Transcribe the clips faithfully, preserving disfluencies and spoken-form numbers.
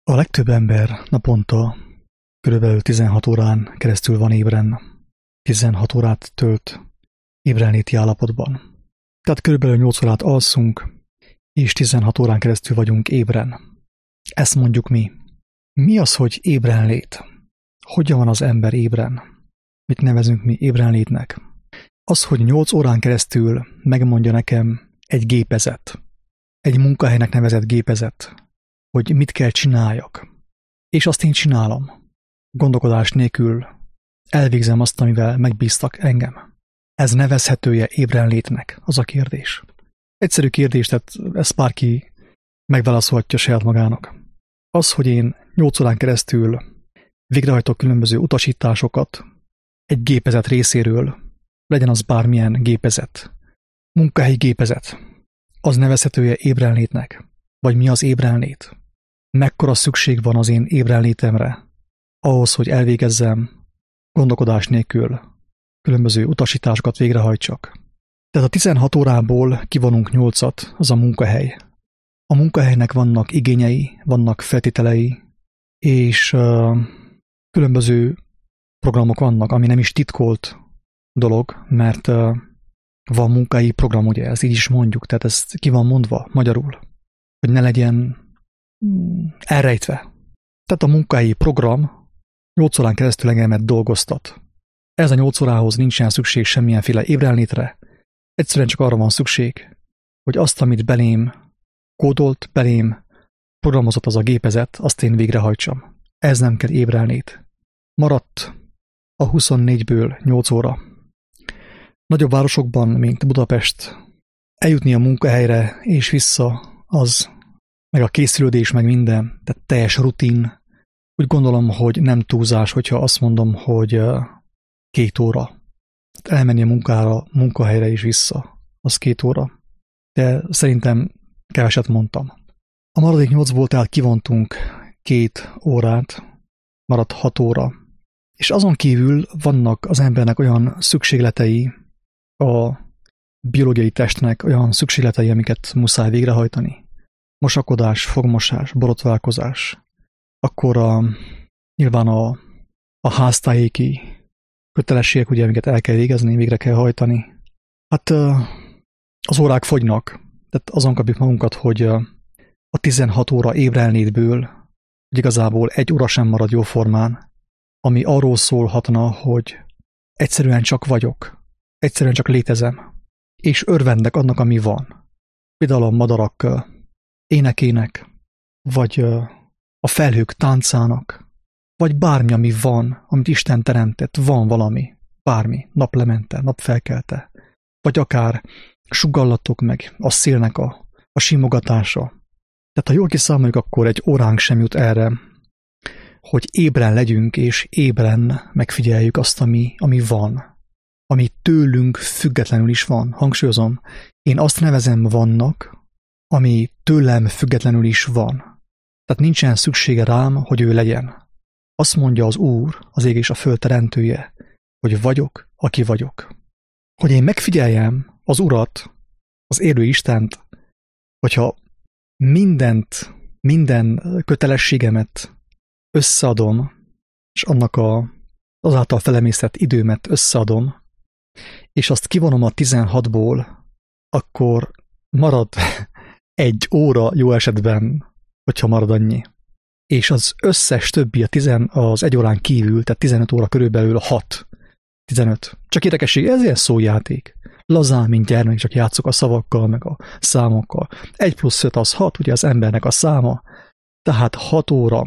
A legtöbb ember naponta körülbelül tizenhat órán keresztül van ébren. tizenhat órát tölt ébrenléti állapotban. Tehát körülbelül nyolc órát alszunk, és tizenhat órán keresztül vagyunk ébren. Ezt mondjuk mi. Mi az, hogy ébrenlét? Hogyan van az ember ébren? Mit nevezünk mi ébrenlétnek? Az, hogy nyolc órán keresztül megmondja nekem egy gépezet, egy munkahelynek nevezett gépezet, hogy mit kell csináljak. És azt én csinálom. Gondolkodás nélkül elvégzem azt, amivel megbíztak engem. Ez nevezhetője ébrenlétnek, az a kérdés. Egyszerű kérdés, tehát ezt bárki megválaszolhatja saját magának. Az, hogy én nyolc órán keresztül végrehajtok különböző utasításokat egy gépezet részéről, legyen az bármilyen gépezet, munkahelyi gépezet, az nevezhetője ébrenlétnek. Vagy mi az ébrenlét? Mekkora szükség van az én ébrenlétemre ahhoz, hogy elvégezzem gondolkodás nélkül különböző utasításokat végrehajtsak. Tehát a tizenhat órából kivonunk nyolcat, az a munkahely. A munkahelynek vannak igényei, vannak feltételei, és uh, különböző programok vannak, ami nem is titkolt dolog, mert uh, van munkahelyi program, ugye, ezt így is mondjuk, tehát ez ki van mondva magyarul, hogy ne legyen elrejtve. Tehát a munkahelyi program nyolc órán keresztül engemet dolgoztat. Ez a nyolc órához nincsen szükség semmilyenféle ébrenlétre, egyszerűen csak arra van szükség, hogy azt, amit belém kódolt, belém programozott az a gépezet, azt én végrehajtsam. Ez nem kell ébrenlét. Maradt a huszonnégyből nyolc óra. Nagyobb városokban, mint Budapest, eljutni a munkahelyre és vissza, az meg a készülődés, meg minden, tehát teljes rutin. Úgy gondolom, hogy nem túlzás, hogyha azt mondom, hogy két óra. Tehát elmenni a munkára, munkahelyre és vissza, az két óra. De szerintem keveset mondtam. A maradék nyolcból tehát kivontunk két órát, maradt hat óra. És azon kívül vannak az embernek olyan szükségletei, a biológiai testnek olyan szükségletei, amiket muszáj végrehajtani. Mosakodás, fogmosás, borotválkozás. Akkor a, nyilván a, a háztájéki kötelességek, ugye, amiket el kell végezni, végre kell hajtani. Hát az órák fogynak, tehát azon kapjuk magunkat, hogy a tizenhat óra ébrenlétből, hogy igazából egy óra sem marad jóformán, ami arról szólhatna, hogy egyszerűen csak vagyok, egyszerűen csak létezem, és örvendek annak, ami van. Például a madarak énekének, vagy a felhők táncának, vagy bármi, ami van, amit Isten teremtett, van valami, bármi, naplemente, napfelkelte, vagy akár sugallatok meg, a szélnek a, a simogatása. Tehát ha jól kiszámoljuk, akkor egy óránk sem jut erre, hogy ébren legyünk, és ébren megfigyeljük azt, ami, ami van, ami tőlünk függetlenül is van. Hangsúlyozom, én azt nevezem vannak, ami tőlem függetlenül is van. Tehát nincsen szüksége rám, hogy ő legyen. Azt mondja az Úr, az ég és a föld teremtője, hogy vagyok, aki vagyok. Hogy én megfigyeljem az Urat, az élő Istent, hogyha mindent, minden kötelességemet összeadom, és annak a, azáltal felemésztett időmet összeadom, és azt kivonom a tizenhatból, akkor marad egy óra jó esetben, hogyha marad annyi. És az összes többi a tizen, az egy órán kívül, tehát tizenöt óra körülbelül a hat, tizenöt. Csak érdekesség, ez ilyen szójáték. Lazán, mint gyermek, csak játszok a szavakkal, meg a számokkal. egy plusz öt az hat, ugye az embernek a száma. Tehát hat óra,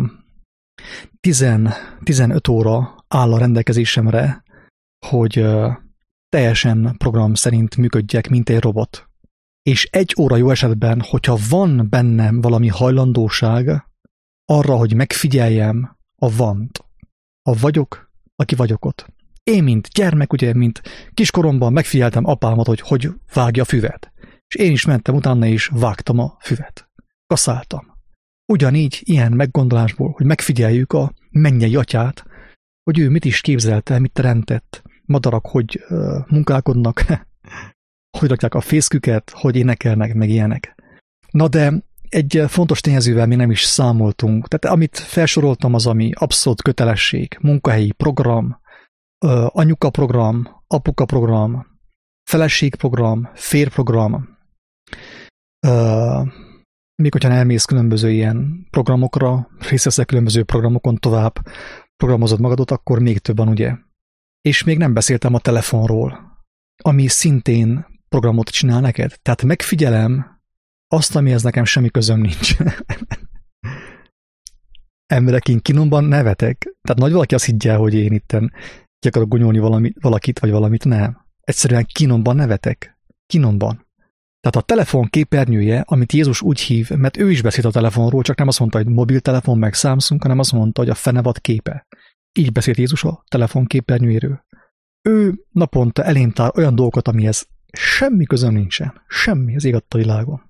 tíz, tizenöt óra áll a rendelkezésemre, hogy uh, teljesen program szerint működjek, mint egy robot. És egy óra jó esetben, hogyha van bennem valami hajlandóság arra, hogy megfigyeljem a vant, a vagyok, aki vagyok ott. Én, mint gyermek, ugye, mint kiskoromban megfigyeltem apámat, hogy hogy vágja a füvet. És én is mentem utána, és vágtam a füvet. Kaszáltam. Ugyanígy ilyen meggondolásból, hogy megfigyeljük a mennyei atyát, hogy ő mit is képzelte, mit teremtett, madarak hogy uh, munkálkodnak, hogy rakják a fészküket, hogy énekelnek, meg ilyenek. Na de egy fontos tényezővel mi nem is számoltunk. Tehát amit felsoroltam, az, ami abszolút kötelesség, munkahelyi program, anyuka program, apuka program, feleségprogram, férprogram, még hogyha elmész különböző ilyen programokra, részt veszel különböző programokon, tovább programozod magadot, akkor még több van, ugye? És még nem beszéltem a telefonról, ami szintén programot csinál neked. Tehát megfigyelem azt, amihez nekem semmi közöm nincs. Emberek, én kínomban nevetek. Tehát nagy valaki azt higgye, hogy én itten ki akarok gonyolni valami, valakit, vagy valamit, nem. Egyszerűen kínomban nevetek. Kínomban. Tehát a telefon képernyője, amit Jézus úgy hív, mert ő is beszélt a telefonról, csak nem azt mondta, hogy mobiltelefon meg Samsung, hanem azt mondta, hogy a fenevad képe. Így beszélt Jézus a telefon képernyőjéről. Ő naponta elém tár olyan dolgokat, amihez semmi közöm nincsen. Semmi az ég adta világon.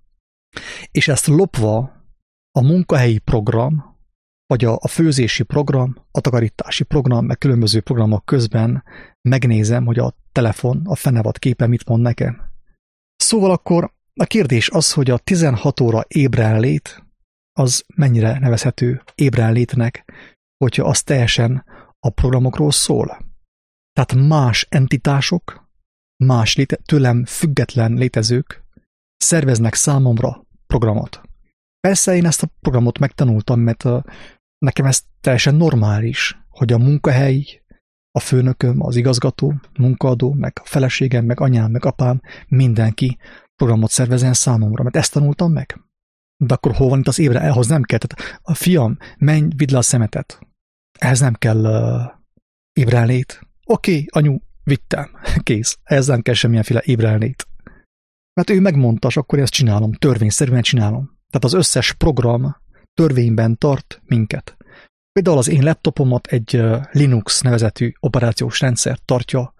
És ezt lopva a munkahelyi program, vagy a, a főzési program, a takarítási program, meg különböző programok közben megnézem, hogy a telefon, a fenevad képe mit mond nekem. Szóval akkor a kérdés az, hogy a tizenhat óra ébrenlét az mennyire nevezhető ébrenlétnek, hogyha az teljesen a programokról szól. Tehát más entitások, más léte, tőlem független létezők szerveznek számomra programot. Persze én ezt a programot megtanultam, mert a, nekem ez teljesen normális, hogy a munkahely, a főnököm, az igazgató, munkaadó, meg a feleségem, meg anyám, meg apám, mindenki programot szervezzen számomra, mert ezt tanultam meg. De akkor hol van itt az ébre? Ehhoz nem kell. Tehát a fiam, menj, vidd le a szemetet. Ehhez nem kell uh, ébrenlét. Oké, okay, anyu, vittem. Kész. Ehhez nem kell semmilyenféle ébrenlét. Mert ő megmondta, és akkor ezt csinálom. Törvényszerűen csinálom. Tehát az összes program törvényben tart minket. Például az én laptopomat egy uh, Linux nevezetű operációs rendszer tartja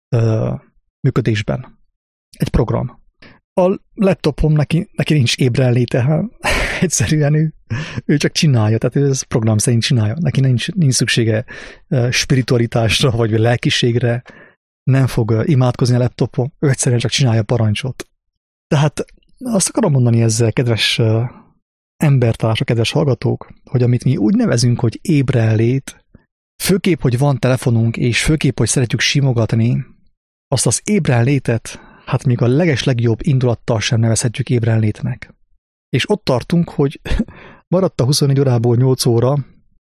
uh, működésben. Egy program. A laptopom neki, neki nincs ébrenléte, egyszerűen ő, ő csak csinálja, tehát ő ez program szerint csinálja. Neki nincs, nincs szüksége uh, spiritualitásra, vagy lelkiségre, nem fog uh, imádkozni a laptopon, ő egyszerűen csak csinálja a parancsot. Tehát azt akarom mondani ezzel, kedves uh, embertársak, kedves hallgatók, hogy amit mi úgy nevezünk, hogy ébrenlét, főképp, hogy van telefonunk, és főképp, hogy szeretjük simogatni, azt az ébrenlétet, hát még a legeslegjobb indulattal sem nevezhetjük ébrenlétnek. És ott tartunk, hogy maradt a huszonnégy órából nyolc óra,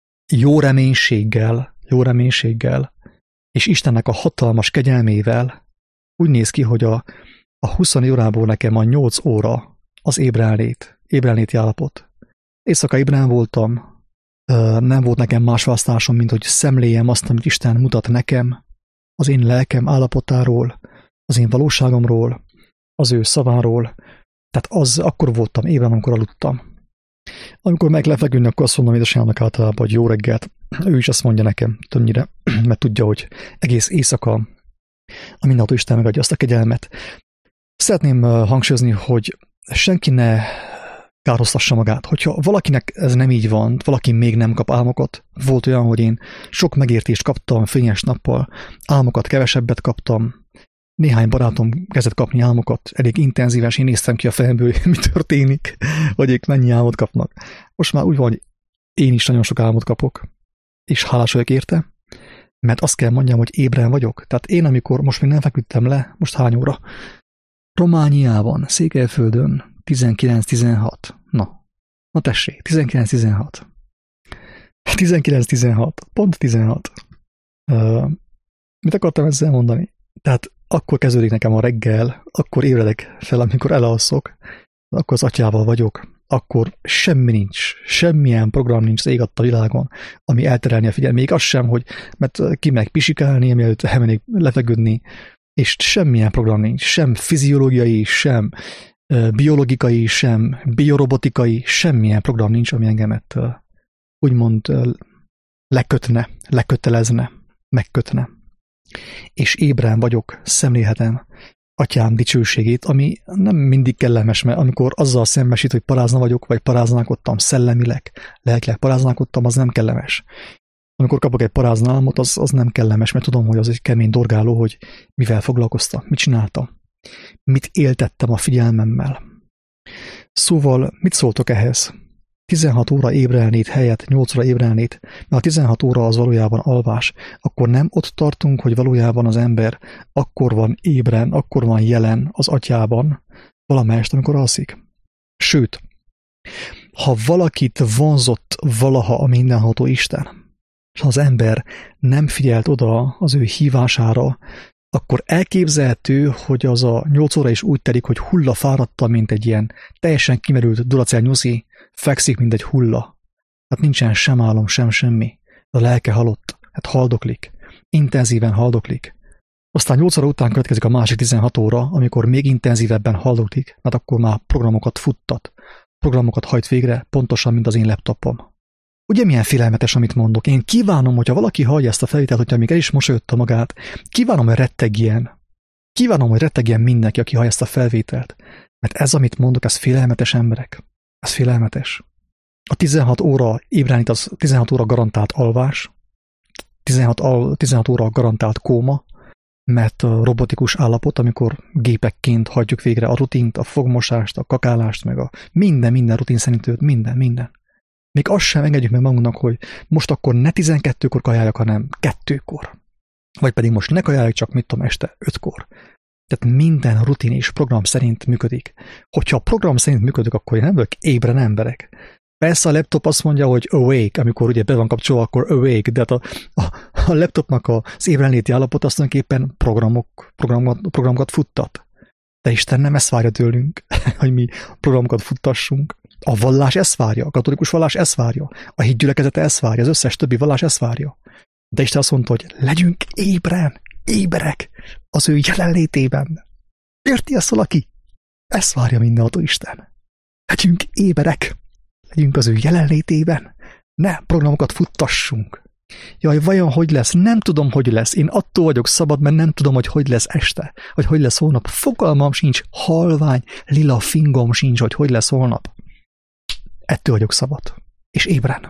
jó reménységgel, jó reménységgel, és Istennek a hatalmas kegyelmével úgy néz ki, hogy a, a huszonnégy órából nekem a nyolc óra az ébrenlét, ébrenléti állapot. Éjszaka ébren voltam, nem volt nekem más választásom, mint hogy szemléljem azt, amit Isten mutat nekem, az én lelkem állapotáról, az én valóságomról, az ő szaváról. Tehát az akkor voltam ébren, amikor aludtam. Amikor meg lefeküdni, akkor azt mondom édesanyámnak általában, hogy jó reggelt. Ő is azt mondja nekem többnyire, mert tudja, hogy egész éjszaka a mindenható Isten megadja azt a kegyelmet. Szeretném hangsúlyozni, hogy senki ne kárhoztassa magát. Hogyha valakinek ez nem így van, valaki még nem kap álmokat, volt olyan, hogy én sok megértést kaptam fényes nappal, álmokat kevesebbet kaptam, néhány barátom kezdett kapni álmokat, elég intenzíven, és én néztem ki a fejemből, mi történik, hogy ők mennyi álmot kapnak. Most már úgy van, hogy én is nagyon sok álmot kapok, és hálás vagyok érte, mert azt kell mondjam, hogy ébren vagyok. Tehát én, amikor most még nem feküdtem le, most hány óra? Romániában, Székelyföldön, tizenkilenc tizenhat. Na, na tessék, tizenkilenc tizenhat. tizenkilenc tizenhat, pont tizenhat. Uh, mit akartam ezzel mondani? Tehát akkor kezdődik nekem a reggel, akkor ébredek fel, amikor elalszok, akkor az atyával vagyok, akkor semmi nincs, semmilyen program nincs az ég adta világon, ami elterelni a figyelmet. Még az sem, hogy mert ki meg pisikálni, mielőtt elmennék lefeküdni, és semmilyen program nincs, sem fiziológiai, sem biológikai, sem biorobotikai, semmilyen program nincs, ami engemet úgymond lekötne, lekötelezne, megkötne. És ébren vagyok, szemlélhetem atyám dicsőségét, ami nem mindig kellemes, mert amikor azzal szembesít, hogy parázna vagyok, vagy paráználkodtam szellemileg, lelkileg paráználkodtam, az nem kellemes. Amikor kapok egy paráználmot, az, az nem kellemes, mert tudom, hogy az egy kemény dorgáló, hogy mivel foglalkoztam, mit csináltam, mit éltettem a figyelmemmel. Szóval mit szóltok ehhez? tizenhat óra ébrenlét helyett nyolc óra ébrenlét, mert a tizenhat óra az valójában alvás, akkor nem ott tartunk, hogy valójában az ember akkor van ébren, akkor van jelen az atyában, valamelyest, amikor alszik. Sőt, ha valakit vonzott valaha a mindenható Isten, és az ember nem figyelt oda az ő hívására, akkor elképzelhető, hogy az a nyolc óra is úgy telik, hogy hulla fáradta, mint egy ilyen teljesen kimerült Duracell nyuszi, fekszik, mint egy hulla. Hát nincsen sem álom, sem semmi. A lelke halott, hát haldoklik. Intenzíven haldoklik. Aztán nyolc óra után következik a másik tizenhat óra, amikor még intenzívebben haldoklik, mert akkor már programokat futtat. Programokat hajt végre, pontosan, mint az én laptopom. Ugye milyen félelmetes, amit mondok? Én kívánom, hogyha valaki hallja ezt a felvételt, hogyha még el is mosolyodta magát, kívánom, hogy rettegjen. Kívánom, hogy rettegjen mindenki, aki hallja ezt a felvételt. Mert ez, amit mondok, ez félelmetes, emberek. Ez félelmetes. A tizenhat óra ébrenlét, az tizenhat óra garantált alvás, tizenhat, al, tizenhat óra garantált kóma, mert a robotikus állapot, amikor gépekként hagyjuk végre a rutint, a fogmosást, a kakálást, meg a minden, minden rutin szerint minden, minden. Még azt sem engedjük meg magunknak, hogy most akkor ne tizenkettőkor kajáljak, hanem kettőkor. Vagy pedig most ne kajáljak, csak mit tudom, este ötkor. Tehát minden rutin és program szerint működik. Hogyha a program szerint működik, akkor én nem vagyok ébren emberek. Persze a laptop azt mondja, hogy awake, amikor ugye be van kapcsolva, akkor awake, de hát a, a, a laptopnak az ébrenléti állapot azt tulajdonképpen programok, programokat, programokat futtat. De Isten nem ezt várja tőlünk, hogy mi programokat futtassunk. A vallás ezt várja, a katolikus vallás ezt várja, a hitgyülekezete ezt várja, az összes többi vallás ezt várja. De Isten azt mondta, hogy legyünk ébren, éberek az ő jelenlétében. Érti ezt valaki? Ezt várja mindenható Isten. Legyünk éberek, legyünk az ő jelenlétében. Ne programokat futtassunk. Jaj, vajon hogy lesz? Nem tudom, hogy lesz. Én attól vagyok szabad, mert nem tudom, hogy hogy lesz este, vagy hogy lesz holnap. Fogalmam sincs, halvány, lila fingom sincs, hogy hogy lesz holnap. Ettől vagyok szabad. És ébren.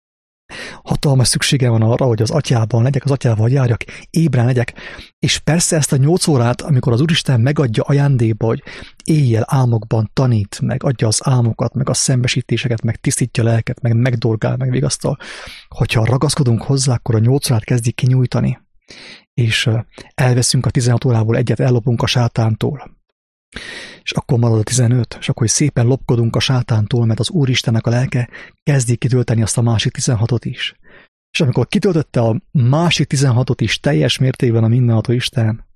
Hatalmas szükségem van arra, hogy az atyában legyek, az atyával járjak, ébren legyek, és persze ezt a nyolc órát, amikor az Úristen megadja ajándékba, hogy éjjel álmokban tanít, meg adja az álmokat, meg a szembesítéseket, meg tisztítja a lelket, meg megdorgál, meg vigasztal, hogyha ragaszkodunk hozzá, akkor a nyolc órát kezdik kinyújtani, és elveszünk a tizenhat órából egyet, ellopunk a sátántól. És akkor marad a tizenöt, és akkor szépen lopkodunk a sátántól, mert az Úristennek a lelke kezdi kitölteni azt a másik tizenhatot is. És amikor kitöltötte a másik tizenhatot is teljes mértékben a mindenható Isten,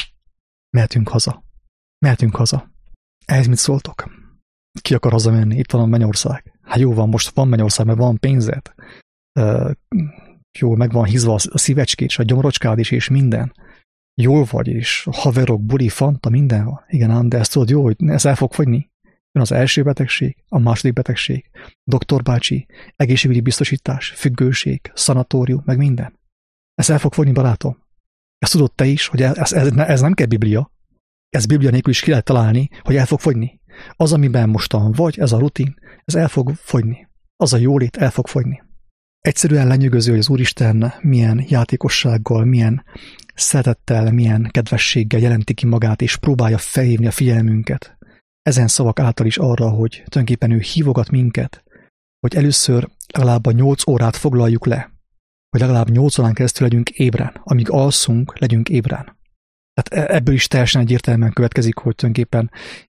mehetünk haza. Mehetünk haza. Ehhez mit szóltok? Ki akar hazamenni? Itt van a mennyország. Hát jó van, most van mennyország, mert van pénzed. Uh, jó, meg van hízva a szívecskét, és a gyomrocskád is, és minden. Jól vagy, és haverok, buli, fanta, minden van. Igen ám, de ezt tudod jó, hogy ez el fog fogyni. Jön az első betegség, a második betegség, doktor bácsi, egészségügyi biztosítás, függőség, szanatórium, meg minden. Ez el fog fogyni, barátom. Ezt tudod te is, hogy ez, ez, ez nem kell Biblia. Ez Biblia nélkül is ki lehet találni, hogy el fog fogyni. Az, amiben mostan vagy, ez a rutin, ez el fog fogyni. Az a jólét el fog fogyni. Egyszerűen lenyűgöző, hogy az Úristen milyen játékossággal, milyen szeretettel, milyen kedvességgel jelenti ki magát, és próbálja felhívni a figyelmünket. Ezen szavak által is arra, hogy tulajdonképpen ő hívogat minket, hogy először legalább a nyolc órát foglaljuk le, hogy legalább nyolc órán keresztül legyünk ébren, amíg alszunk, legyünk ébren. Tehát ebből is teljesen egyértelműen következik, hogy tulajdonképpen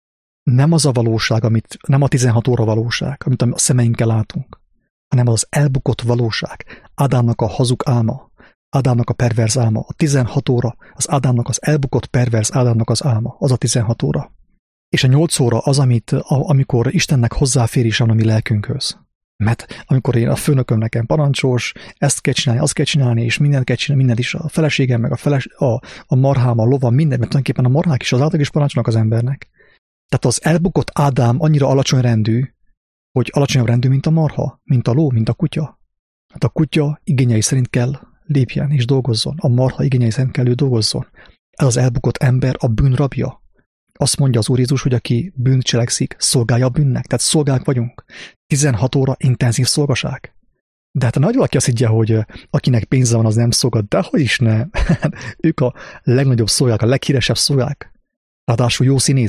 nem az a valóság, amit, nem a tizenhat óra valóság, amit a szemeinkkel látunk, hanem az elbukott valóság, Ádámnak a hazug álma, Ádámnak a perverz álma, a tizenhat óra, az Ádámnak az elbukott perverz Ádámnak az álma, az a tizenhat óra. És a nyolc óra az, amit, amikor Istennek hozzáférés van a mi lelkünkhöz. Mert amikor én a főnököm nekem parancsos, ezt kell csinálni, azt kell csinálni, és mindent kell csinálni, mindent is a feleségem, meg a, feles, a, a marhám, a lovam, minden, mert tulajdonképpen a marhák is az által is parancsolnak az embernek. Tehát az elbukott Ádám annyira alacsony rendű, hogy alacsonyabb rendű, mint a marha, mint a ló, mint a kutya. Hát a kutya igényei szerint kell lépjen és dolgozzon, a marha igényei szerint kell ő dolgozzon. Ez az elbukott ember a bűn rabja. Azt mondja az Úr Jézus, hogy aki bűnt cselekszik, szolgálja a bűnnek. Tehát szolgák vagyunk. tizenhat óra intenzív szolgaság. De hát nagy valaki azt higgye, hogy akinek pénze van, az nem szolgál. De hogy is ne? Ők a legnagyobb szolgák, a leghíresebb szolgák. Ráadásul jó színészek.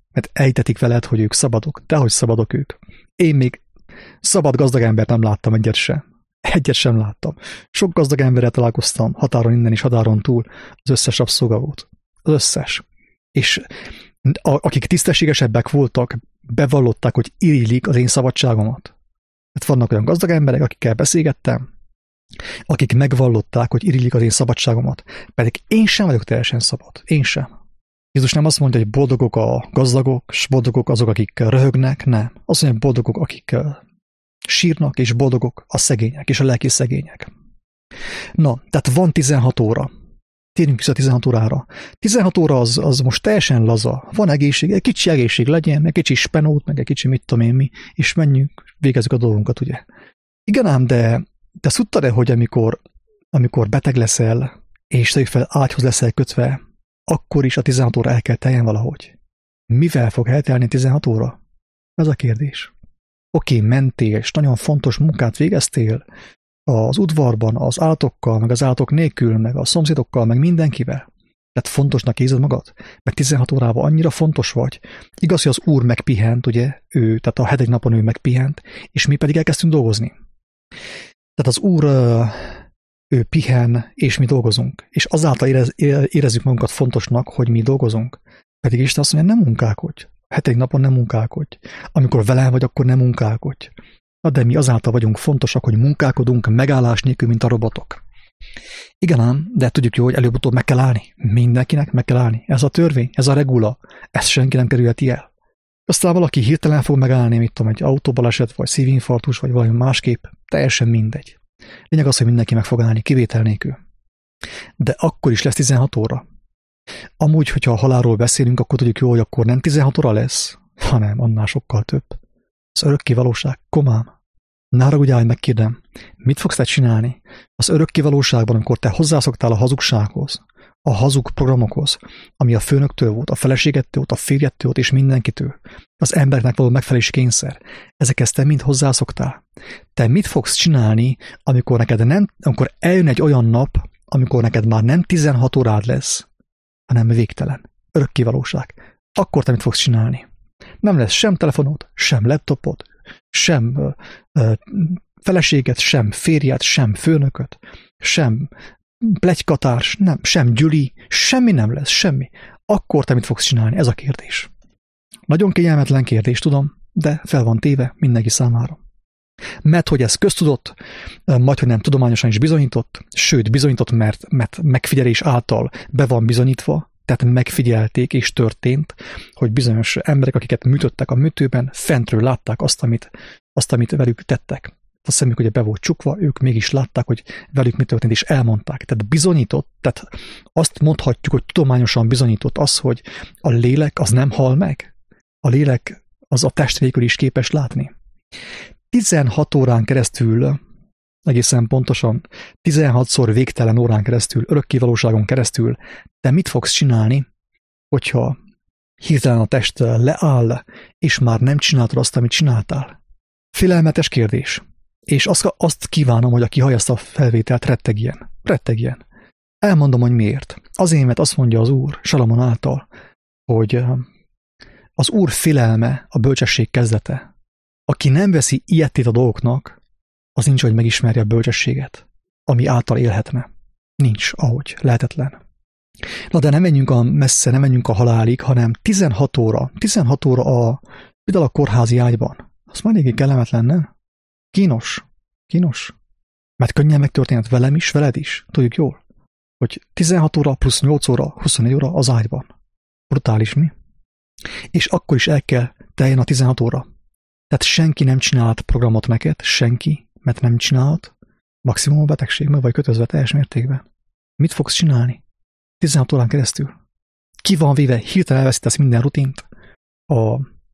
mert ejtetik veled, hogy ők szabadok. Dehogy szabadok ők. Én még szabad gazdag embert nem láttam, egyet sem. Egyet sem láttam. Sok gazdag emberrel találkoztam, határon innen és határon túl, az összes rabszolga volt. Az összes. És a, akik tisztességesebbek voltak, bevallották, hogy irigylik az én szabadságomat. Hát vannak olyan gazdag emberek, akikkel beszélgettem, akik megvallották, hogy irigylik az én szabadságomat. Pedig én sem vagyok teljesen szabad. Én sem. Jézus nem azt mondja, hogy boldogok a gazdagok, és boldogok azok, akik röhögnek, nem. Azt mondja, hogy boldogok, akik sírnak, és boldogok a szegények, és a lelki szegények. Na, tehát van tizenhat óra. Térjünk vissza tizenhat órára. tizenhat óra az, az most teljesen laza. Van egészség, egy kicsi egészség legyen, meg egy kicsi spenót, meg egy kicsi mit tudom én mi, és menjünk, végezzük a dolgunkat, ugye. Igen ám, de te tudtad-e, hogy amikor, amikor beteg leszel, és tegyük fel ágyhoz leszel kötve, akkor is a tizenhat óra el kell teljen valahogy. Mivel fog eltelni tizenhat óra? Ez a kérdés. Oké, okay, mentél, és nagyon fontos munkát végeztél az udvarban, az állatokkal, meg az állatok nélkül, meg a szomszédokkal, meg mindenkivel. Tehát fontosnak érzed magad? Mert tizenhat órában annyira fontos vagy. Igaz, hogy az Úr megpihent, ugye, ő, tehát a hetedik napon ő megpihent, és mi pedig elkezdtünk dolgozni. Tehát az Úr, ő pihen, és mi dolgozunk. És azáltal érez, érezzük magunkat fontosnak, hogy mi dolgozunk. Pedig Isten azt mondja, nem munkálkodj. A hetedik napon nem munkálkodj. Amikor velem vagy, akkor nem munkálkodj. Na de mi azáltal vagyunk fontosak, hogy munkálkodunk megállás nélkül, mint a robotok. Igen ám, de tudjuk jó, hogy előbb-utóbb meg kell állni. Mindenkinek meg kell állni. Ez a törvény, ez a regula. Ezt senki nem kerülheti el. Aztán valaki hirtelen fog megállni, mit tudom, egy autóbaleset, vagy szívinfarktus, vagy valami másképp. Teljesen mindegy. Lényeg az, hogy mindenki meg fog állni, kivétel nélkül. De akkor is lesz tizenhat óra. Amúgy, hogyha a halálról beszélünk, akkor tudjuk jó, hogy akkor nem tizenhat óra lesz, hanem annál sokkal több. Az örökké valóság, komám. Ne haragudjál, megkérdem, mit fogsz te csinálni? Az örökké valóságban, amikor te hozzászoktál a hazugsághoz, a hazug programokhoz, ami a főnöktől volt, a feleségettől volt, a férjettől volt, és mindenkitől, az embernek való megfelelési kényszer, ezekhez te mind hozzászoktál. Te mit fogsz csinálni, amikor neked nem, amikor eljön egy olyan nap, amikor neked már nem tizenhat órád lesz, hanem végtelen, örökké valóság. Akkor te mit fogsz csinálni? Nem lesz sem telefonod, sem laptopod, sem ö, ö, feleséget, sem férjet, sem főnököt, sem pletykatárs, nem, sem gyüli, semmi nem lesz, semmi. Akkor te mit fogsz csinálni? Ez a kérdés. Nagyon kényelmetlen kérdés, tudom, de fel van téve mindenki számára. Mert hogy ez köztudott, majd hogy nem tudományosan is bizonyított, sőt bizonyított, mert, mert megfigyelés által be van bizonyítva, tehát megfigyelték és történt, hogy bizonyos emberek, akiket műtöttek a műtőben, fentről látták azt, amit, azt, amit velük tettek. A szemük ugye be volt csukva, ők mégis látták, hogy velük mi történt, és elmondták. Tehát bizonyított, tehát azt mondhatjuk, hogy tudományosan bizonyított az, hogy a lélek az nem hal meg. A lélek az a test nélkül is képes látni. tizenhat órán keresztül, egészen pontosan, tizenhatszor végtelen órán keresztül, örökké valóságon keresztül, te mit fogsz csinálni, hogyha hirtelen a test leáll, és már nem csináltad azt, amit csináltál? Félelmetes kérdés. És azt, azt kívánom, hogy aki hallja ezt a felvételt, rettegjen. Rettegjen. Elmondom, hogy miért. Azért, mert azt mondja az Úr, Salamon által, hogy az Úr félelme a bölcsesség kezdete. Aki nem veszi ilyettét a dolgoknak, az nincs, hogy megismerje a bölcsességet, ami által élhetne. Nincs, ahogy, lehetetlen. Na de nem menjünk a messze, nem menjünk a halálig, hanem tizenhat óra, tizenhat óra a, például a kórházi ágyban. Az már eléggé kellemetlen, nem? Kínos, kínos. Mert könnyen megtörténhet velem is, veled is, tudjuk jól, hogy tizenhat óra plusz nyolc óra, huszonnégy óra az ágyban. Brutális, mi? És akkor is el kell teljen a tizenhat óra. Tehát senki nem csinált programot neked, senki, mert nem csinálhat, maximum a betegség, meg vagy kötözve teljes mértékben. Mit fogsz csinálni? tizenhat órán keresztül. Ki van véve, hirtelen elveszítesz minden rutint. A,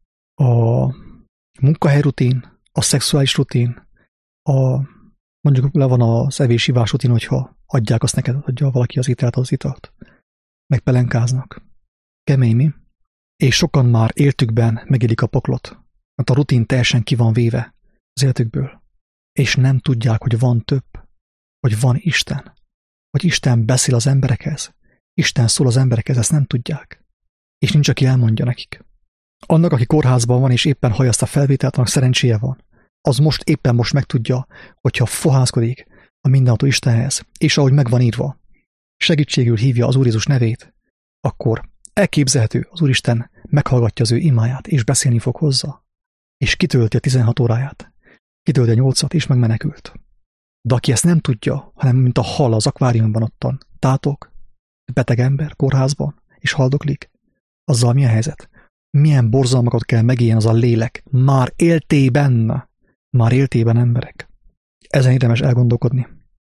a munkahely rutin, a szexuális rutin, a, mondjuk le van az evés-ivás rutin, hogyha adják azt neked, adja valaki az ételt, az italt. Meg pelenkáznak. Kemény, mi? És sokan már éltükben megélik a poklot, mert a rutin teljesen ki van véve az életükből. És nem tudják, hogy van több, hogy van Isten, hogy Isten beszél az emberekhez, Isten szól az emberekhez, ezt nem tudják. És nincs, aki elmondja nekik. Annak, aki kórházban van, és éppen hallja ezt a felvételt, annak szerencséje van. Az most éppen most megtudja, hogyha fohászkodik a mindenható Istenhez, és ahogy meg van írva, segítségül hívja az Úr Jézus nevét, akkor elképzelhető, az Úristen meghallgatja az ő imáját, és beszélni fog hozzá, és kitölti a tizenhat óráját, kitölti a nyolcat, és megmenekült. De aki ezt nem tudja, hanem mint a hal az akváriumban ottan, tátok, beteg ember kórházban, és haldoklik, azzal mi a helyzet? Milyen borzalmakat kell megéljen az a lélek, már éltében, már éltében emberek. Ezen érdemes elgondolkodni.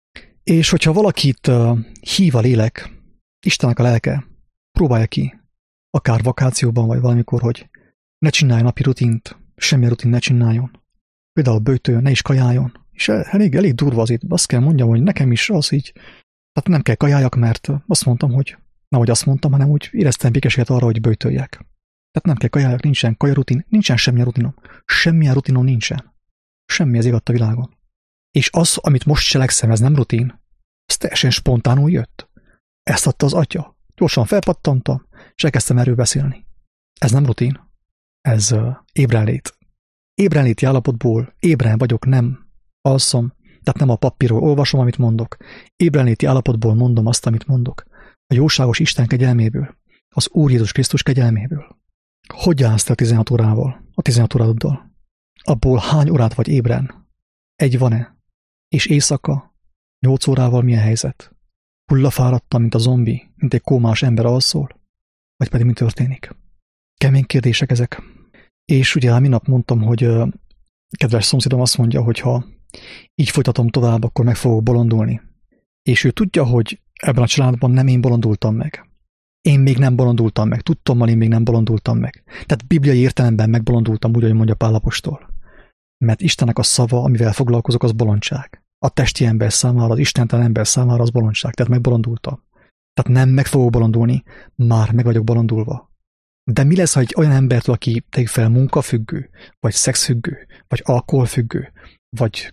És hogyha valakit uh, hív a lélek, Istennek a lelke, próbálja ki, akár vakációban, vagy valamikor, hogy ne csinálj napi rutint, semmi rutin ne csináljon. Például böjtőjön, ne is kajáljon. És elég, elég durva az itt. Azt kell mondjam, hogy nekem is az így, tehát nem kell kajáljak, mert azt mondtam, hogy nehogy azt mondtam, hanem úgy éreztem békességet arra, hogy böjtöljek. Tehát nem kell kajáljak, nincsen kajarutin, nincsen semmilyen rutinom. Semmilyen rutinom nincsen. Semmi az ég a világon. És az, amit most cselekszem, ez nem rutin, ez teljesen spontánul jött. Ezt adta az atya. Gyorsan felpattantam, és elkezdtem erről beszélni. Ez nem rutin, ez uh, ébrenlét. Ébrenléti állapotból ébren vagyok, nem alszom, tehát nem a papírról olvasom, amit mondok. Ébrenléti állapotból mondom azt, amit mondok. A jóságos Isten kegyelméből, az Úr Jézus Krisztus kegyelméből. Hogy állsz te a tizenhat órával, a tizenhat óráddal? Abból hány órát vagy ébren? Egy van-e? És éjszaka, nyolc órával milyen helyzet? Hullafáradtam, mint a zombi, mint egy kómás ember alszol? Vagy pedig mi történik? Kemény kérdések ezek. És ugye minap mondtam, hogy uh, kedves szomszédom azt mondja, hogy ha így folytatom tovább, akkor meg fogok bolondulni. És ő tudja, hogy ebben a családban nem én bolondultam meg. Én még nem bolondultam meg. Tudtommal én még nem bolondultam meg. Tehát bibliai értelemben megbolondultam, úgy, ahogy mondja Pál apostol. Mert Istennek a szava, amivel foglalkozok, az bolondság. A testi ember számára, az istentelen ember számára az bolondság. Tehát megbolondultam. Tehát nem meg fogok bolondulni, már meg vagyok bolondulva. De mi lesz, ha egy olyan embertől, aki tegyük fel munkafüggő, vagy szexfüggő, vagy alkoholfüggő, vagy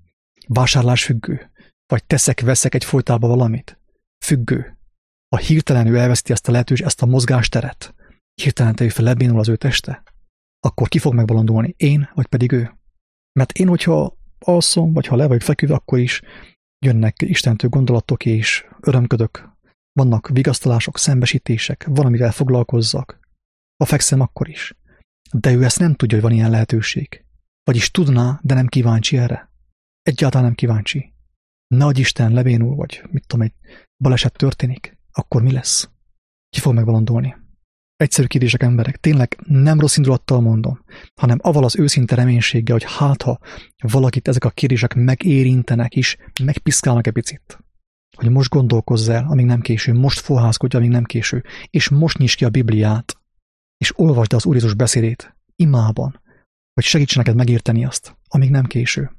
vásárlásfüggő, vagy teszek-veszek egy folytában valamit, függő, ha hirtelen ő elveszti ezt a lehetőséget, ezt a mozgásteret, hirtelen tegyük fel lebénul az ő teste, akkor ki fog megbolondulni, én, vagy pedig ő? Mert én, hogyha alszom, vagy ha le vagyok feküdve, akkor is jönnek Istentől gondolatok, és örömködök, vannak vigasztalások, szembesítések, valamivel foglalkozzak. Ha fekszem, akkor is. De ő ezt nem tudja, hogy van ilyen lehetőség. Vagyis tudná, de nem kíváncsi erre. Egyáltalán nem kíváncsi. Nehogy Isten lebénul, vagy mit tudom, egy baleset történik, akkor mi lesz? Ki fog megbolondulni? Egyszerű kérdések, emberek. Tényleg nem rossz indulattal mondom, hanem avval az őszinte reménységgel, hogy hát ha valakit ezek a kérdések megérintenek is, megpiszkálnak egy picit. Hogy most gondolkozz el, amíg nem késő, most fohászkodj, amíg nem késő, és most nyisd ki a Bibliát, és olvasd az Úr Jézus beszédét imában, hogy segíts neked megérteni azt, amíg nem késő.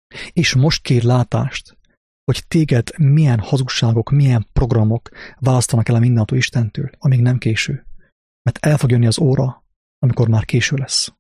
És most kér látást, hogy téged milyen hazugságok, milyen programok választanak el a mindenható Istentől, amíg nem késő. Mert el fog jönni az óra, amikor már késő lesz.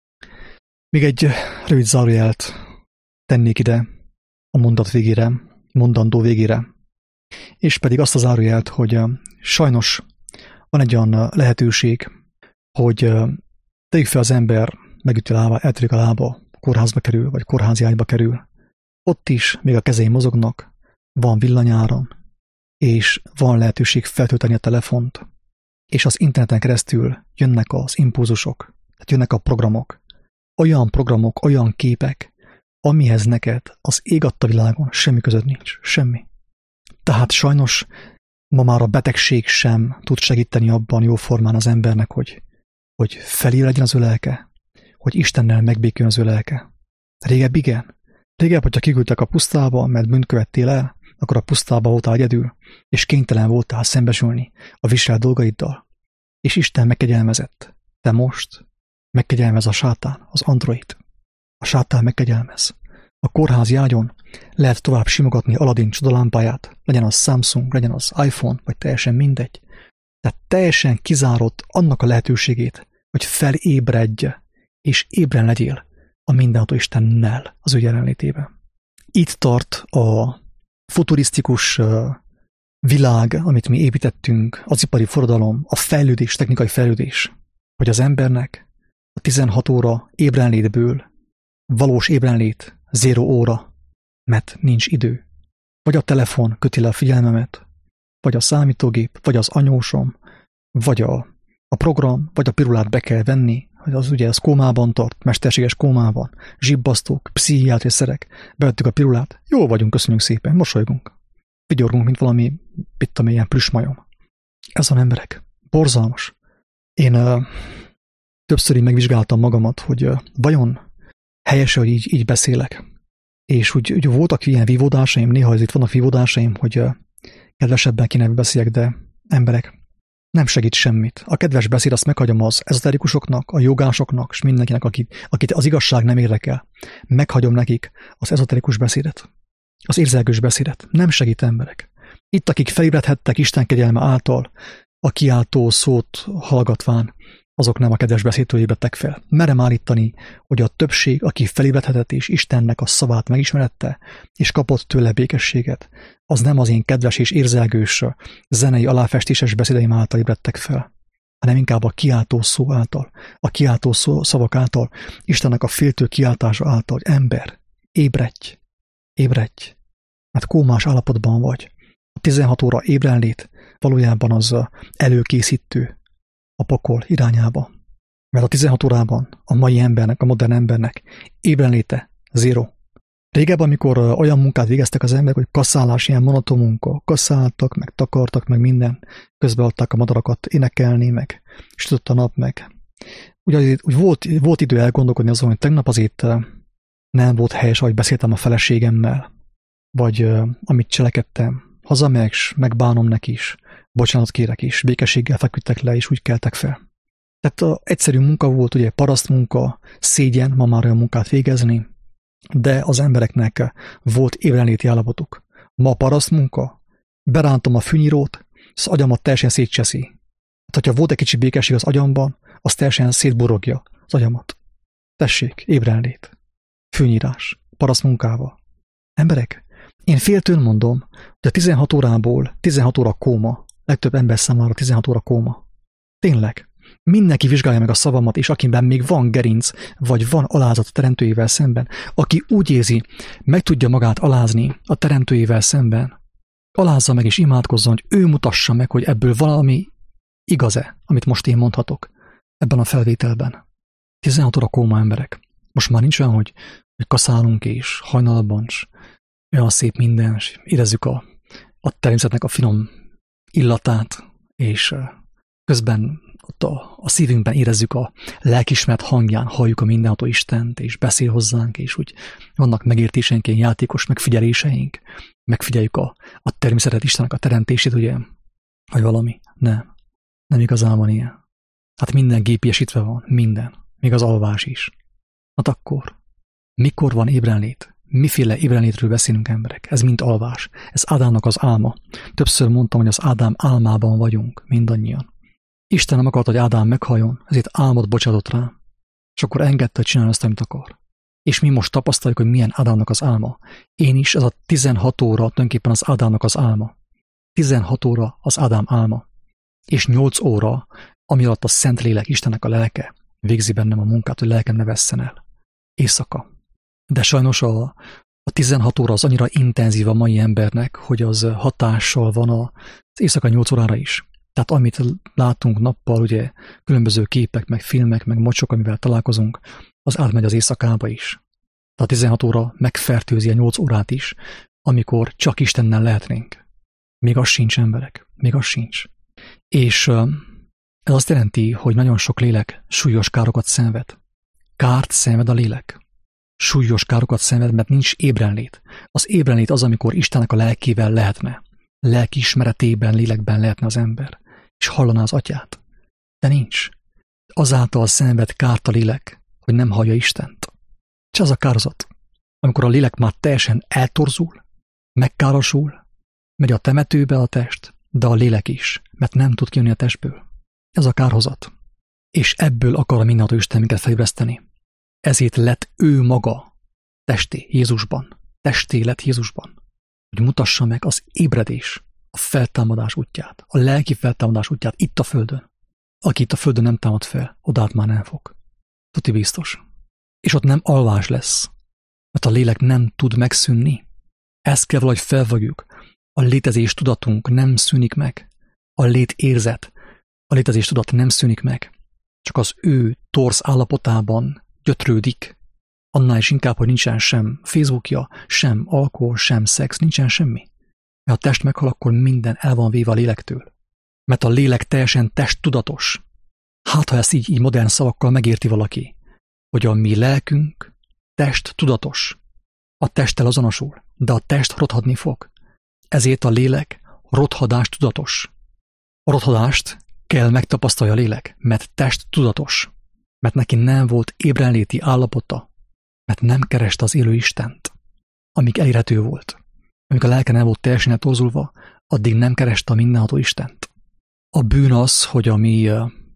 Még egy rövid zárójelt tennék ide a mondat végére, mondandó végére, és pedig azt a zárójelt, hogy sajnos van egy olyan lehetőség, hogy tegyük fel az ember, megüti a lába, eltörik a lába, kórházba kerül, vagy kórházi ágyba kerül. Ott is még a kezei mozognak, van villanyáram, és van lehetőség feltölteni a telefont, és az interneten keresztül jönnek az impulzusok, tehát jönnek a programok. Olyan programok, olyan képek, amihez neked az ég adta világon semmi között nincs, semmi. Tehát sajnos ma már a betegség sem tud segíteni abban jóformán az embernek, hogy, hogy felébredjen az ő lelke, hogy Istennel megbéküljön az ő lelke. Régebb igen. Régebb, hogyha kiküldtek a pusztába, mert bűnt követtél el, akkor a pusztába voltál egyedül, és kénytelen voltál szembesülni a viselt dolgaiddal. És Isten megkegyelmezett. De most megkegyelmez a sátán, az android. A sátán megkegyelmez. A kórházi ágyon lehet tovább simogatni Aladdin csodalámpáját, legyen az Samsung, legyen az iPhone, vagy teljesen mindegy. Tehát teljesen kizárott annak a lehetőségét, hogy felébredj, és ébren legyél a mindenható Istennel az ő jelenlétében. Itt tart a futurisztikus világ, amit mi építettünk, az ipari forradalom, a fejlődés, technikai fejlődés, hogy az embernek a tizenhat óra ébrenlétből valós ébrenlét zéro óra, mert nincs idő. Vagy a telefon köti le a figyelmemet, vagy a számítógép, vagy az anyósom, vagy a, a program, vagy a pirulát be kell venni, hogy az ugye az kómában tart, mesterséges kómában, zsibbasztók, pszichiátri szerek, bevettük a pirulát, jól vagyunk, köszönjük szépen, mosolygunk. Vigyorgunk, mint valami, mit tudom, ilyen plüsmajom. Ez van, emberek. Borzalmas. Én uh, többször így megvizsgáltam magamat, hogy uh, vajon helyes, hogy így, így beszélek. És úgy, úgy voltak ilyen vívódásaim, néha itt vannak vívódásaim, hogy uh, kedvesebben kéne beszéljek, de emberek, nem segít semmit. A kedves beszéd azt meghagyom az ezoterikusoknak, a jogásoknak, és mindenkinek, akit, akit az igazság nem érdekel. Meghagyom nekik az ezoterikus beszédet. Az érzelgős beszédet. Nem segít, emberek. Itt, akik felébredhettek Isten kegyelme által, a kiáltó szót hallgatván, azok nem a kedves beszédtől ébredtek fel. Merem állítani, hogy a többség, aki felébredhetett és Istennek a szavát megismerette, és kapott tőle békességet, az nem az én kedves és érzelgős zenei aláfestéses beszédeim által ébredtek fel, hanem inkább a kiáltó szó által, a kiáltó szó, szavak által, Istennek a féltő kiáltása által, hogy ember, ébredj, ébredj, mert kómás állapotban vagy. A tizenhat óra ébrenlét valójában az előkészítő a pokol irányába. Mert a tizenhat órában a mai embernek, a modern embernek ébrenléte zéro. Régebben, amikor olyan munkát végeztek az emberek, hogy kasszálás, ilyen monoton munka, kasszáltak, meg takartak, meg minden, közben adták a madarakat énekelni, meg sütött a nap, meg. Ugye úgy volt, volt idő elgondolkodni azon, hogy tegnap azért nem volt helyes, ahogy beszéltem a feleségemmel, vagy amit cselekedtem. Hazamegyek, s megbánom neki is, bocsánat kérek is, békességgel feküdtek le, és úgy keltek fel. Tehát a egyszerű munka volt, ugye paraszt munka, szégyen ma már olyan munkát végezni, de az embereknek volt ébrenléti állapotuk. Ma paraszt munka, berántom a fűnyírót, az agyamat teljesen szétcseszi. Hát, hogyha volt egy kicsi békesség az agyamban, az teljesen szétborogja az agyamat. Tessék, ébrenlét, fűnyírás, paraszt munkával. Emberek, én féltőn mondom, hogy a tizenhat órából tizenhat óra kóma, legtöbb ember számára tizenhat óra kóma. Tényleg. Mindenki vizsgálja meg a szavamat, és akiben még van gerinc, vagy van alázat a teremtőjével szemben, aki úgy érzi, meg tudja magát alázni a teremtőjével szemben, alázza meg és imádkozzon, hogy ő mutassa meg, hogy ebből valami igaz-e, amit most én mondhatok ebben a felvételben. tizenhat óra kóma, emberek. Most már nincs olyan, hogy, hogy kaszálunk és hajnalban, és olyan szép minden, és érezzük a, a természetnek a finom illatát, és közben ott a, a szívünkben érezzük a lelkismeret hangján, halljuk a mindenható Istent, és beszél hozzánk, és úgy vannak megértéseink, játékos megfigyeléseink, megfigyeljük a, a természetet, Istennek a teremtését, ugye, vagy valami. Nem. Nem igazán van ilyen. Hát minden gépiesítve van, minden. Még az alvás is. Hát akkor, mikor van ébrenlét? Miféle ébrenlétről beszélünk, emberek? Ez mind alvás. Ez Ádámnak az álma. Többször mondtam, hogy az Ádám álmában vagyunk, mindannyian. Isten nem akart, hogy Ádám meghalljon, ezért álmot bocsátott rá, és akkor engedte, hogy csinálni azt, amit akar. És mi most tapasztaljuk, hogy milyen Ádámnak az álma. Én is, ez a tizenhat óra tulajdonképpen az Ádámnak az álma. tizenhat óra az Ádám álma. És nyolc óra, ami alatt a Szentlélek, Istennek a lelke végzi bennem a munkát, hogy lelkem ne vesszen el. Éjszaka. De sajnos a, a tizenhat óra az annyira intenzív a mai embernek, hogy az hatással van az éjszaka nyolc órára is. Tehát amit látunk nappal, ugye különböző képek, meg filmek, meg mocsok, amivel találkozunk, az átmegy az éjszakába is. Tehát a tizenhat óra megfertőzi a nyolc órát is, amikor csak Istennel lehetnénk. Még az sincs, emberek. Még az sincs. És ez azt jelenti, hogy nagyon sok lélek súlyos károkat szenved. Kárt szenved a lélek. Súlyos károkat szenved, mert nincs ébrenlét. Az ébrenlét az, amikor Istennek a lelkével lehetne. Lelki ismeretében, lélekben lehetne az ember, és hallaná az atyát. De nincs. Azáltal szenved kárt a lélek, hogy nem hallja Istent. És az a kározat, amikor a lélek már teljesen eltorzul, megkárosul, megy a temetőbe a test, de a lélek is, mert nem tud kijönni a testből. Ez a kárhozat. És ebből akar a mindenható Isten minket felébreszteni. Ezért lett ő maga testé Jézusban, testé lett Jézusban, hogy mutassa meg az ébredés, a feltámadás útját, a lelki feltámadás útját itt a földön. Aki itt a földön nem támad fel, odát már nem fog. Tuti biztos. És ott nem alvás lesz, mert a lélek nem tud megszűnni. Ezt kell valahogy felvagjuk. A létezés tudatunk nem szűnik meg. A létérzet, a létezés tudat nem szűnik meg. Csak az ő torz állapotában gyötrődik. Annál is inkább, hogy nincsen sem Facebookja, sem alkohol, sem szex, nincsen semmi. Mert a test meghal, akkor minden el van véve a lélektől. Mert a lélek teljesen testtudatos. Hát, ha ezt így, így modern szavakkal megérti valaki, hogy a mi lelkünk test tudatos. A testtel azonosul, de a test rothadni fog. Ezért a lélek rothadás tudatos. A rothadást kell megtapasztalja a lélek, mert test tudatos. Mert neki nem volt ébrenléti állapota, mert nem kereste az élő Istent, amíg elérhető volt. Amíg a lelke nem volt teljesen eltorzulva, addig nem kereste a mindenható Istent. A bűn az, hogy a mi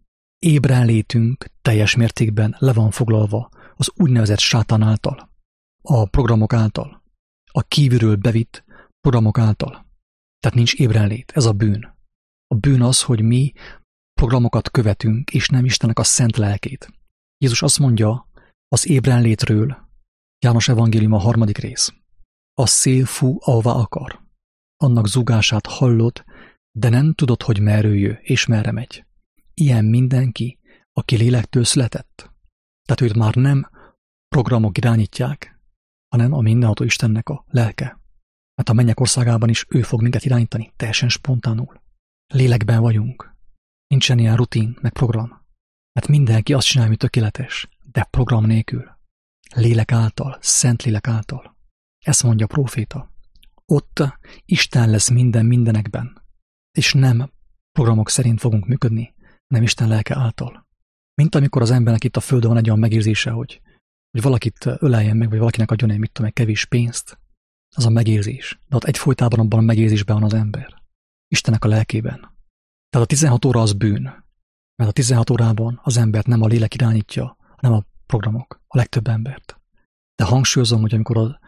ébrenlétünk teljes mértékben le van foglalva az úgynevezett sátán által, a programok által, a kívülről bevitt programok által. Tehát nincs ébrenlét, ez a bűn. A bűn az, hogy mi programokat követünk, és nem Istennek a szent lelkét. Jézus azt mondja az ébrenlétről, János evangélium a harmadik rész. A szél fú, ahová akar. Annak zúgását hallod, de nem tudod, hogy merről jö és merre megy. Ilyen mindenki, aki lélektől született. Tehát őt már nem programok irányítják, hanem a mindenható Istennek a lelke. Mert a mennyek országában is ő fog minket irányítani, teljesen spontánul. Lélekben vagyunk. Nincsen ilyen rutin, meg program. Mert mindenki azt csinálja, ami tökéletes, de program nélkül. Lélek által, szent lélek által. Ezt mondja a próféta. Ott Isten lesz minden mindenekben, és nem programok szerint fogunk működni, nem Isten lelke által. Mint amikor az embernek itt a földön van egy olyan megérzése, hogy, hogy valakit öleljen meg, vagy valakinek adjon egy, mit tudom, egy kevés pénzt, az a megérzés. De ott egyfolytában abban a megérzésben van az ember. Istennek a lelkében. Tehát a tizenhat óra az bűn, mert a tizenhat órában az embert nem a lélek irányítja, hanem a programok, a legtöbb embert. De hangsúlyozom, hogy amikor a,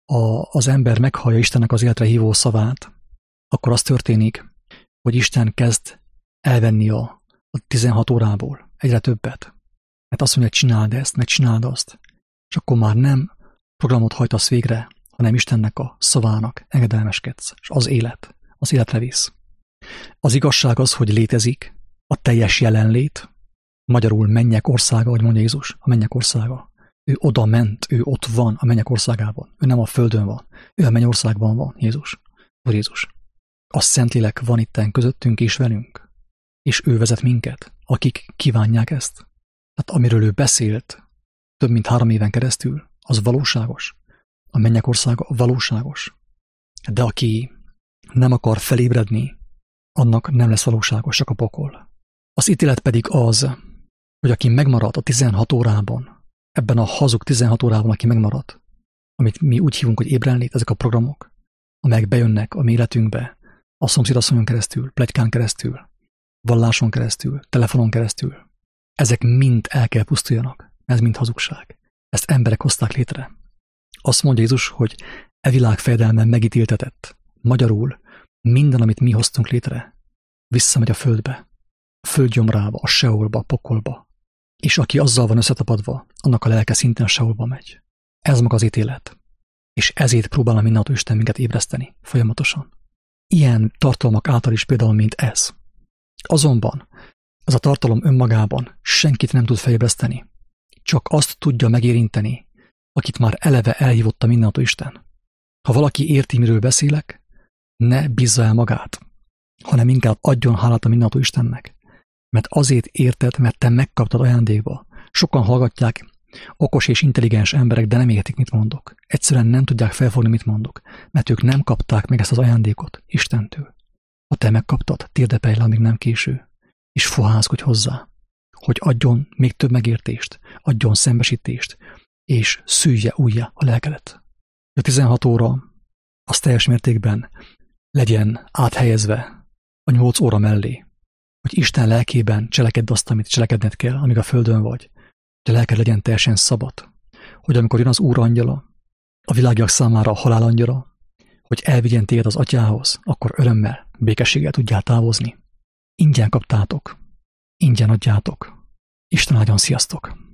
a, az ember meghallja Istennek az életre hívó szavát, akkor az történik, hogy Isten kezd elvenni a, a tizenhat órából egyre többet. Mert azt mondja, hogy csináld ezt, meg csináld azt. És akkor már nem programot hajtasz végre, hanem Istennek a szavának engedelmeskedsz, és az élet, az életre visz. Az igazság az, hogy létezik a teljes jelenlét, magyarul mennyek országa, ahogy mondja Jézus, a mennyek országa. Ő oda ment, ő ott van a mennyek országában. Ő nem a földön van, ő a mennyországban van, Jézus. Úr Jézus. A Szentlélek van itten közöttünk és velünk, és ő vezet minket, akik kívánják ezt. Tehát amiről ő beszélt több mint három éven keresztül, az valóságos. A mennyek országa valóságos. De aki nem akar felébredni, annak nem lesz valóságos, csak a pokol. Az ítélet pedig az, hogy aki megmarad a tizenhat órában, ebben a hazug tizenhat órában, aki megmarad, amit mi úgy hívunk, hogy ébrenlét, ezek a programok, amelyek bejönnek a mi életünkbe, a szomszédasszonyon keresztül, pletykán keresztül, valláson keresztül, telefonon keresztül, ezek mind el kell pusztuljanak, ez mind hazugság. Ezt emberek hozták létre. Azt mondja Jézus, hogy e világ fejedelmen megítéltetett. Magyarul minden, amit mi hoztunk létre, visszamegy a földbe, a földgyomrába, a seolba, a pokolba. És aki azzal van összetapadva, annak a lelke szintén a seolba megy. Ez maga az ítélet. És ezért próbál a mindenható Isten minket ébreszteni folyamatosan. Ilyen tartalmak által is például, mint ez. Azonban ez a tartalom önmagában senkit nem tud felébreszteni. Csak azt tudja megérinteni, akit már eleve elhívott a mindenható Isten. Ha valaki érti, miről beszélek, ne bízza el magát, hanem inkább adjon hálát a mindenható Istennek. Mert azért érted, mert te megkaptad ajándékba. Sokan hallgatják, okos és intelligens emberek, de nem értik, mit mondok. Egyszerűen nem tudják felfogni, mit mondok, mert ők nem kapták meg ezt az ajándékot Istentől. Ha te megkaptad, térdepelj le, amíg nem késő, és fohászkodj hozzá, hogy adjon még több megértést, adjon szembesítést, és szülje újjá a lelkedet. A tizenhat óra az teljes mértékben legyen áthelyezve a nyolc óra mellé, hogy Isten lelkében cselekedd azt, amit cselekedned kell, amíg a földön vagy, hogy a lelked legyen teljesen szabad, hogy amikor jön az Úr angyala, a világiak számára a halál angyala, hogy elvigyen téged az atyához, akkor örömmel, békességgel tudjál távozni. Ingyen kaptátok ingyen adjátok. Isten áldjon, sziasztok!